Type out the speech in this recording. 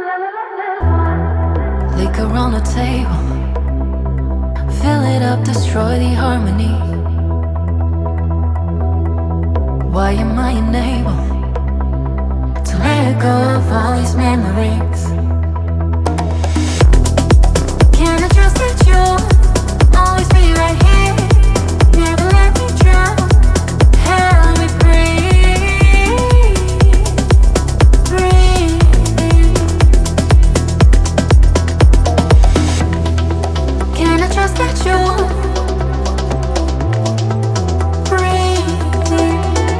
Liquor on the table, fill it up, destroy the harmony. Why am I unable to let go of all these memories? Can I trust that you